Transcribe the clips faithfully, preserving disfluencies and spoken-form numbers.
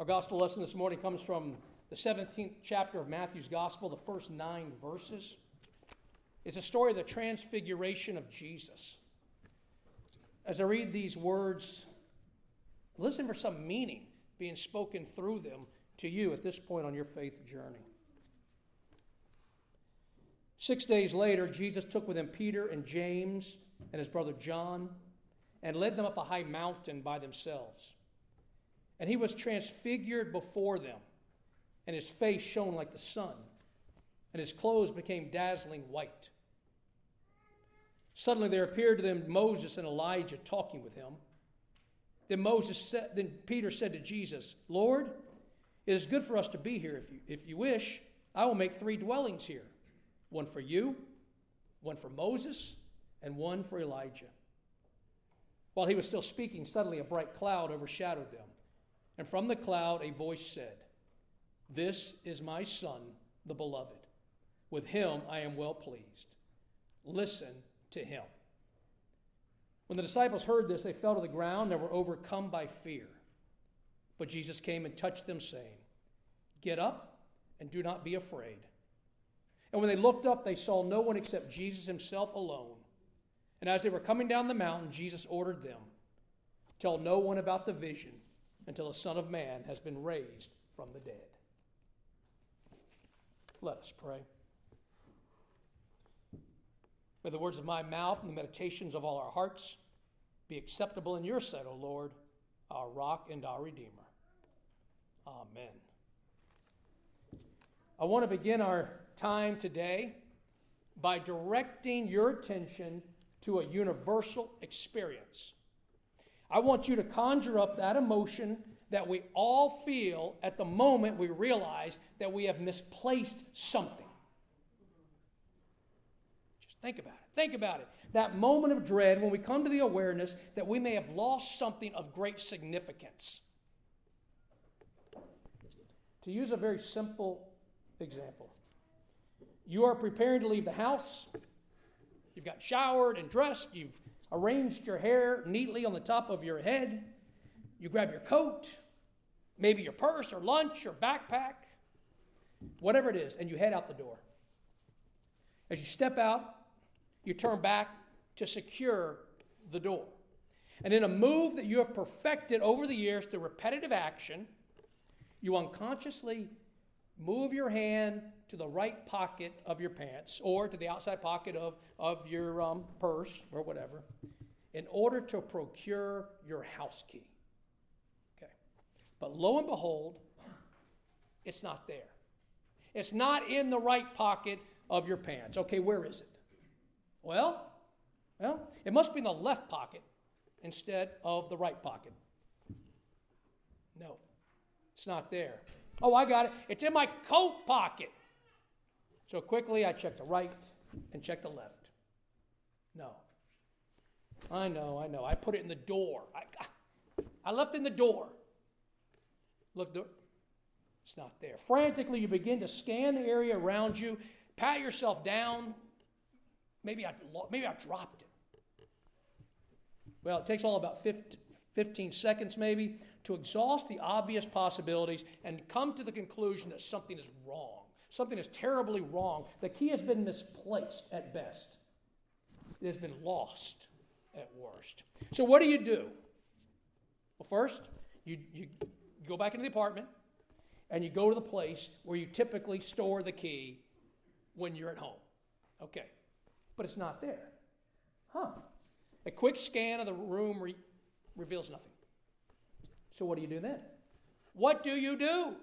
Our gospel lesson this morning comes from the seventeenth chapter of Matthew's gospel, the first nine verses. It's a story of the transfiguration of Jesus. As I read these words, listen for some meaning being spoken through them to you at this point on your faith journey. Six days later, Jesus took with him Peter and James and his brother John and led them up a high mountain by themselves. And he was transfigured before them, and his face shone like the sun, and his clothes became dazzling white. Suddenly there appeared to them Moses and Elijah talking with him. Then Moses said, then Peter said to Jesus, "Lord, it is good for us to be here. If you, if you wish, I will make three dwellings here, one for you, one for Moses, and one for Elijah." While he was still speaking, suddenly a bright cloud overshadowed them. And from the cloud a voice said, "This is my Son, the beloved. With him I am well pleased. Listen to him." When the disciples heard this, they fell to the ground and were overcome by fear. But Jesus came and touched them, saying, "Get up and do not be afraid." And when they looked up, they saw no one except Jesus himself alone. And as they were coming down the mountain, Jesus ordered them, "Tell no one about the vision until the Son of Man has been raised from the dead." Let us pray. May the words of my mouth and the meditations of all our hearts be acceptable in your sight, O Lord, our rock and our Redeemer. Amen. I want to begin our time today by directing your attention to a universal experience. I want you to conjure up that emotion that we all feel at the moment we realize that we have misplaced something. Just think about it. Think about it. That moment of dread when we come to the awareness that we may have lost something of great significance. To use a very simple example, you are preparing to leave the house. You've got showered and dressed. You've arranged your hair neatly on the top of your head. You grab your coat, maybe your purse or lunch or backpack, whatever it is, and you head out the door. As you step out, you turn back to secure the door. And in a move that you have perfected over the years through repetitive action, you unconsciously move your hand to the right pocket of your pants or to the outside pocket of, of your um, purse or whatever in order to procure your house key. Okay. But lo and behold, it's not there. It's not in the right pocket of your pants. Okay, where is it? Well, well, it must be in the left pocket instead of the right pocket. No, it's not there. Oh, I got it. It's in my coat pocket. So quickly I check the right and check the left. No. I know, I know. I put it in the door. I, I left it in the door. Look, it's not there. Frantically, you begin to scan the area around you, pat yourself down. Maybe I, maybe I dropped it. Well, it takes all about fifteen seconds maybe to exhaust the obvious possibilities and come to the conclusion that something is wrong. Something is terribly wrong. The key has been misplaced at best. It has been lost at worst. So what do you do? Well, first, you, you go back into the apartment and you go to the place where you typically store the key when you're at home. Okay. But it's not there. Huh. A quick scan of the room re- reveals nothing. So what do you do then? What do you do?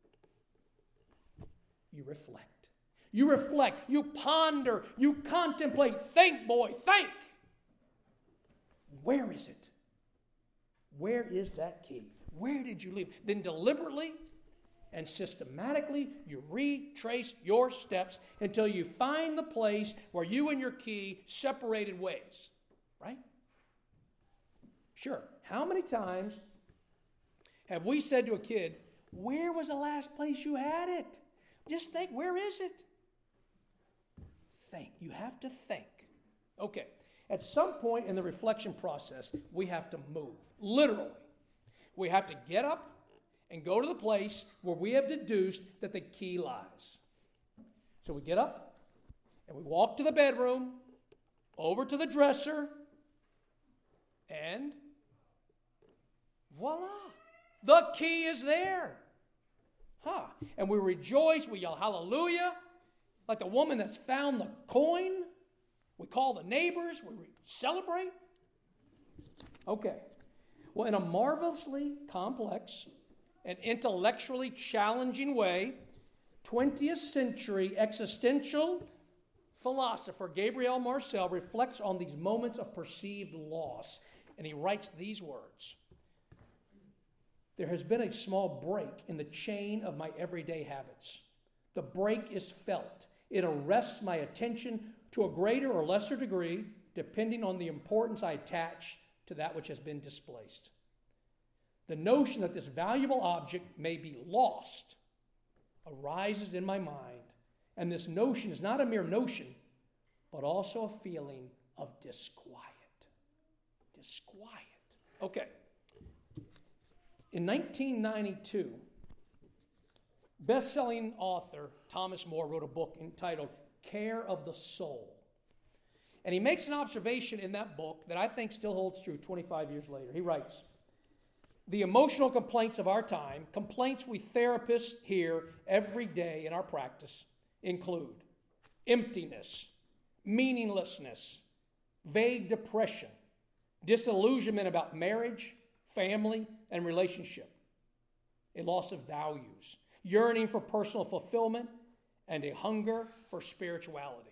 You reflect. You reflect. You ponder. You contemplate. Think, boy, think. Where is it? Where is that key? Where did you leave? Then deliberately and systematically, you retrace your steps until you find the place where you and your key separated ways. Right? Sure. How many times have we said to a kid, "Where was the last place you had it?" Just think, where is it? Think. You have to think. Okay. At some point in the reflection process, we have to move. Literally. We have to get up and go to the place where we have deduced that the key lies. So we get up and we walk to the bedroom, over to the dresser, and voila, the key is there. Huh. And we rejoice, we yell hallelujah, like the woman that's found the coin. We call the neighbors, we celebrate. Okay. Well, in a marvelously complex and intellectually challenging way, twentieth century existential philosopher Gabriel Marcel reflects on these moments of perceived loss, and he writes these words. There has been a small break in the chain of my everyday habits. The break is felt. It arrests my attention to a greater or lesser degree, depending on the importance I attach to that which has been displaced. The notion that this valuable object may be lost arises in my mind, and this notion is not a mere notion, but also a feeling of disquiet. Disquiet. Okay. In nineteen ninety-two, best-selling author Thomas More wrote a book entitled Care of the Soul. And he makes an observation in that book that I think still holds true twenty-five years later. He writes, the emotional complaints of our time, complaints we therapists hear every day in our practice, include emptiness, meaninglessness, vague depression, disillusionment about marriage, family, and relationship, a loss of values, yearning for personal fulfillment, and a hunger for spirituality.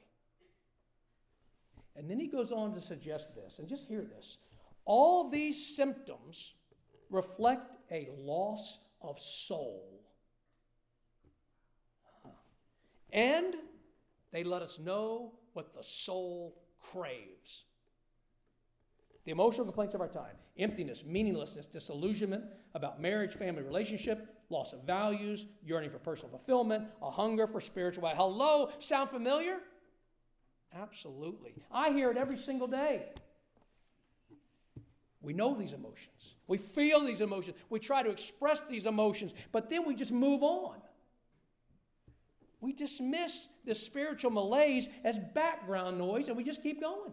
And then he goes on to suggest this, and just hear this. All these symptoms reflect a loss of soul. Huh. And they let us know what the soul craves. The emotional complaints of our time: emptiness, meaninglessness, disillusionment about marriage, family, relationship, loss of values, yearning for personal fulfillment, a hunger for spirituality. Hello, sound familiar? Absolutely. I hear it every single day. We know these emotions. We feel these emotions. We try to express these emotions, but then we just move on. We dismiss this spiritual malaise as background noise, and we just keep going.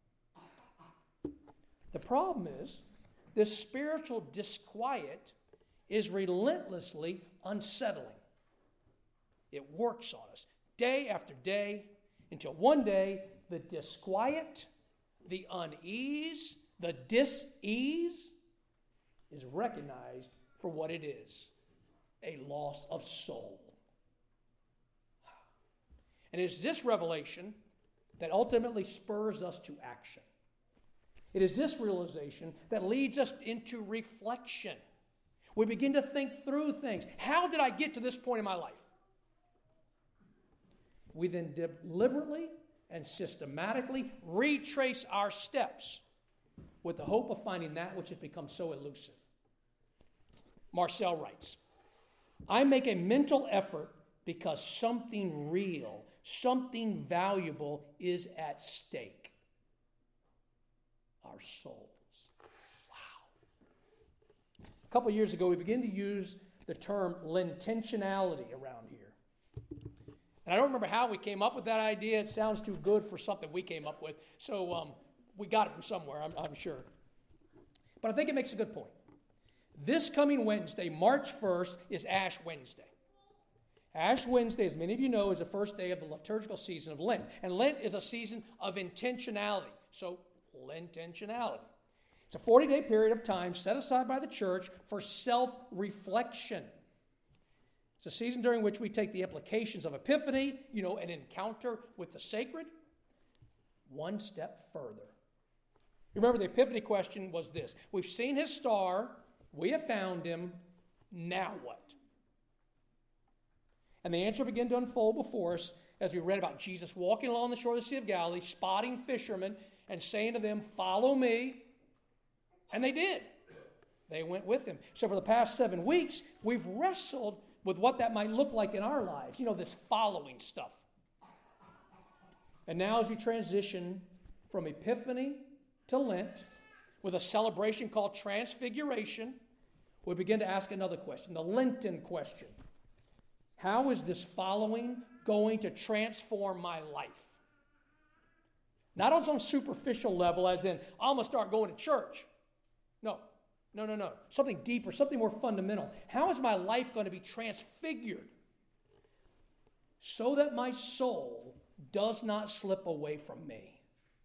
The problem is, this spiritual disquiet is relentlessly unsettling. It works on us day after day until one day the disquiet, the unease, the dis-ease is recognized for what it is, a loss of soul. And it's this revelation that ultimately spurs us to action. It is this realization that leads us into reflection. We begin to think through things. How did I get to this point in my life? We then deliberately and systematically retrace our steps with the hope of finding that which has become so elusive. Marcel writes, I make a mental effort because something real, something valuable is at stake. Our souls. Wow. A couple of years ago, we began to use the term intentionality around here. And I don't remember how we came up with that idea. It sounds too good for something we came up with. So um, we got it from somewhere, I'm, I'm sure. But I think it makes a good point. This coming Wednesday, March first, is Ash Wednesday. Ash Wednesday, as many of you know, is the first day of the liturgical season of Lent. And Lent is a season of intentionality. So, Lententionality. It's a forty-day period of time set aside by the church for self-reflection. It's a season during which we take the implications of Epiphany, you know, an encounter with the sacred, one step further. Remember, the Epiphany question was this: we've seen his star, we have found him, now what? And the answer began to unfold before us as we read about Jesus walking along the shore of the Sea of Galilee, spotting fishermen, and saying to them, follow me. And they did. They went with him. So for the past seven weeks, we've wrestled with what that might look like in our lives. You know, this following stuff. And now as we transition from Epiphany to Lent, with a celebration called Transfiguration, we begin to ask another question, the Lenten question. How is this following going to transform my life? Not on some superficial level, as in, I'm going to start going to church. No, no, no, no. Something deeper, something more fundamental. How is my life going to be transfigured so that my soul does not slip away from me?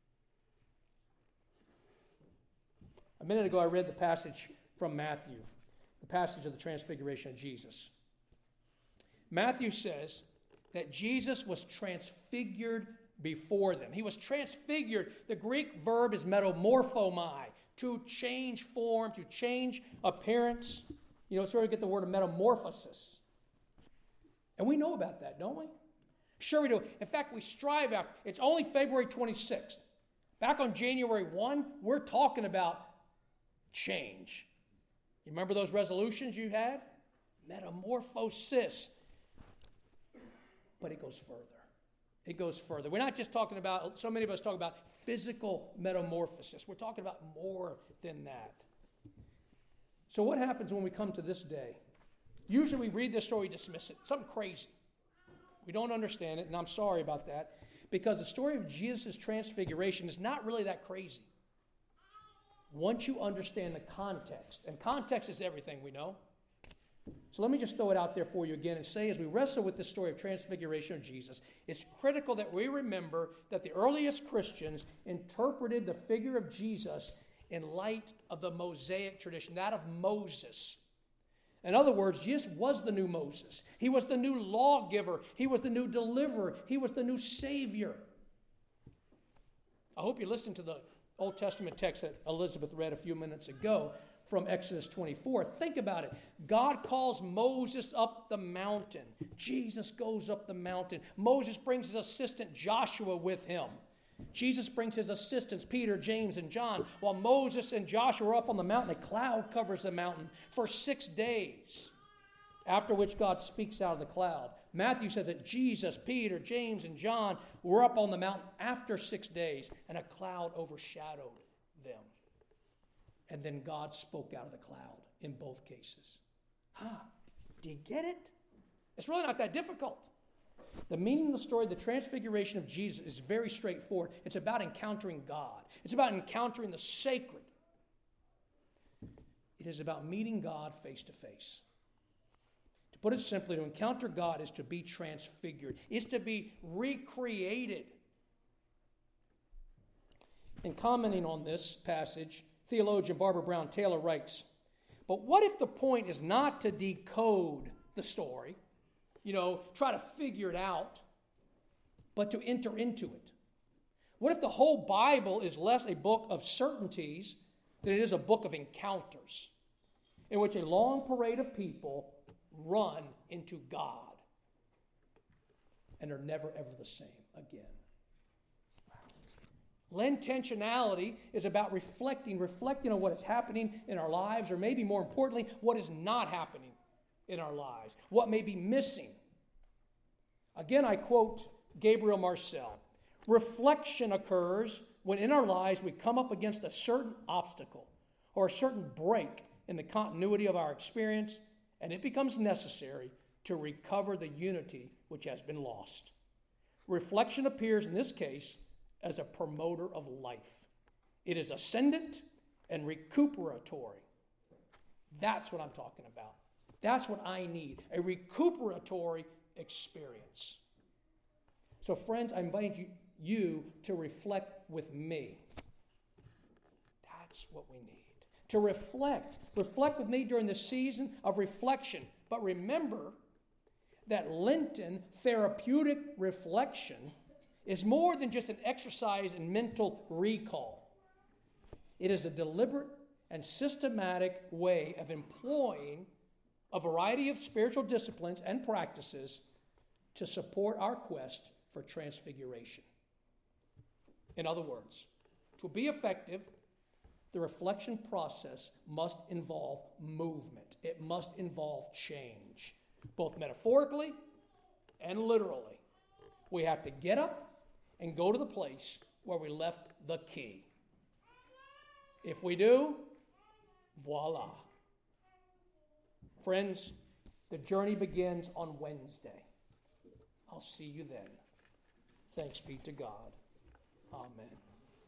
A minute ago, I read the passage from Matthew, the passage of the transfiguration of Jesus. Matthew says that Jesus was transfigured before them. He was transfigured. The Greek verb is metamorphomai, to change form, to change appearance. You know, it's where we get the word of metamorphosis. And we know about that, don't we? Sure we do. In fact, we strive after. It's only February twenty-sixth. Back on January first, we're talking about change. You remember those resolutions you had? Metamorphosis. But it goes further. It goes further. We're not just talking about, so many of us talk about physical metamorphosis. We're talking about more than that. So what happens when we come to this day? Usually we read this story, dismiss it. Something crazy. We don't understand it, and I'm sorry about that, because the story of Jesus' transfiguration is not really that crazy. Once you understand the context, and context is everything, we know. So let me just throw it out there for you again and say, as we wrestle with this story of transfiguration of Jesus, it's critical that we remember that the earliest Christians interpreted the figure of Jesus in light of the Mosaic tradition, that of Moses. In other words, Jesus was the new Moses. He was the new lawgiver. He was the new deliverer. He was the new Savior. I hope you listened to the Old Testament text that Elizabeth read a few minutes ago from Exodus twenty-four. Think about it. God calls Moses up the mountain. Jesus goes up the mountain. Moses brings his assistant Joshua with him. Jesus brings his assistants, Peter, James, and John. While Moses and Joshua are up on the mountain, a cloud covers the mountain for six days, after which God speaks out of the cloud. Matthew says that Jesus, Peter, James, and John were up on the mountain after six days, and a cloud overshadowed them. And then God spoke out of the cloud in both cases. Huh? Do you get it? It's really not that difficult. The meaning of the story, the transfiguration of Jesus, is very straightforward. It's about encountering God. It's about encountering the sacred. It is about meeting God face to face. To put it simply, to encounter God is to be transfigured. It's to be recreated. In commenting on this passage, theologian Barbara Brown Taylor writes, but what if the point is not to decode the story, you know, try to figure it out, but to enter into it? What if the whole Bible is less a book of certainties than it is a book of encounters, in which a long parade of people run into God and are never ever the same again? Intentionality is about reflecting, reflecting on what is happening in our lives, or maybe more importantly, what is not happening in our lives, what may be missing. Again, I quote Gabriel Marcel. Reflection occurs when in our lives we come up against a certain obstacle or a certain break in the continuity of our experience, and it becomes necessary to recover the unity which has been lost. Reflection appears in this case as a promoter of life. It is ascendant and recuperatory. That's what I'm talking about. That's what I need, a recuperatory experience. So friends, I invite you, you to reflect with me. That's what we need. To reflect. Reflect with me during the season of reflection. But remember that Lenten therapeutic reflection is more than just an exercise in mental recall. It is a deliberate and systematic way of employing a variety of spiritual disciplines and practices to support our quest for transfiguration. In other words, to be effective, the reflection process must involve movement. It must involve change, both metaphorically and literally. We have to get up and go to the place where we left the key. If we do, voila. Friends, the journey begins on Wednesday. I'll see you then. Thanks be to God. Amen.